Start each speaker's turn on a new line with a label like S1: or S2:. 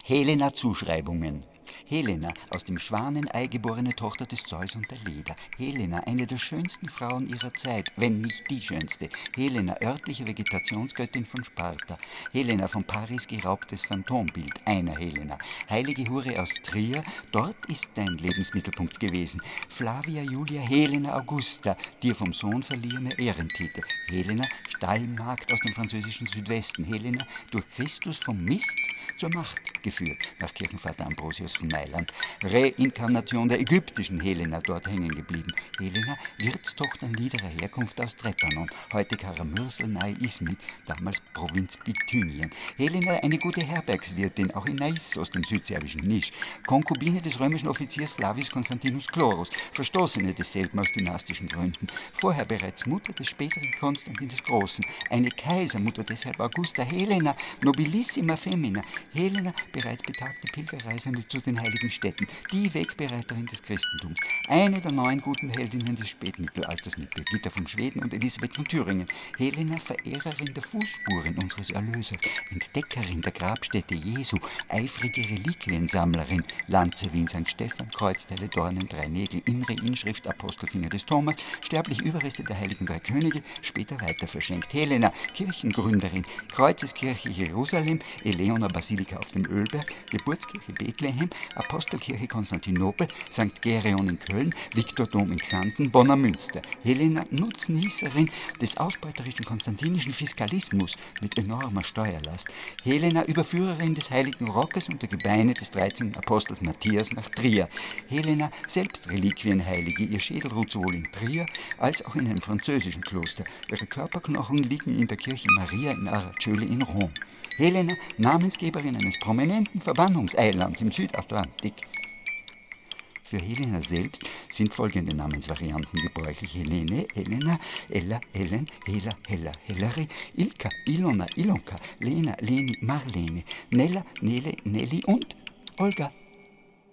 S1: Helena-Zuschreibungen. Helena, aus dem Schwanenei geborene Tochter des Zeus und der Leda. Helena, eine der schönsten Frauen ihrer Zeit, wenn nicht die schönste. Helena, örtliche Vegetationsgöttin von Sparta. Helena, von Paris geraubtes Phantombild, einer Helena. Heilige Hure aus Trier, dort ist dein Lebensmittelpunkt gewesen. Flavia Julia Helena Augusta, dir vom Sohn verliehene Ehrentitel. Helena, Stallmagd aus dem französischen Südwesten. Helena, durch Christus vom Mist zur Macht geführt, nach Kirchenvater Ambrosius von Mailand. Reinkarnation der ägyptischen Helena, dort hängen geblieben. Helena, Wirtstochter niederer Herkunft aus Trepanon, heute Karamürsel nahe Izmit, damals Provinz Bithynien. Helena, eine gute Herbergswirtin, auch in Nais aus dem südserbischen Nisch. Konkubine des römischen Offiziers Flavius Constantinus Chlorus, Verstoßene desselben aus dynastischen Gründen. Vorher bereits Mutter des späteren Konstantin des Großen. Eine Kaisermutter, deshalb Augusta. Helena, nobilissima femina. Helena, bereits betagte Pilgerreisende zu den heiligen Städten, die Wegbereiterin des Christentums, eine der 9 guten Heldinnen des Spätmittelalters mit Birgitta von Schweden und Elisabeth von Thüringen. Helena, Verehrerin der Fußspuren unseres Erlösers, Entdeckerin der Grabstätte Jesu, eifrige Reliquiensammlerin, Lanze wie in St. Stephan, Kreuzteile, Dornen, 3 Nägel, innere Inschrift, Apostelfinger des Thomas, sterblich Überreste der heiligen 3 Könige, später weiter verschenkt. Helena, Kirchengründerin, Kreuzeskirche Jerusalem, Eleonor Basilika auf dem Ölberg, Geburtskirche Bethlehem, Apostelkirche Konstantinopel, St. Gereon in Köln, Viktordom in Xanten, Bonner Münster. Helena, Nutznießerin des ausbeuterischen konstantinischen Fiskalismus mit enormer Steuerlast. Helena, Überführerin des heiligen Rockes und der Gebeine des 13. Apostels Matthias nach Trier. Helena, selbst Reliquienheilige, ihr Schädel ruht sowohl in Trier als auch in einem französischen Kloster. Ihre Körperknochen liegen in der Kirche Maria in Araceli in Rom. Helena, Namensgeberin eines prominenten Verbannungseilands im Südatlantik. Für Helena selbst sind folgende Namensvarianten gebräuchlich: Helene, Elena, Ella, Ellen, Hela, Hella, Helleri, Ilka, Ilona, Ilonka, Lena, Leni, Marlene, Nella, Nele, Nelly und Olga.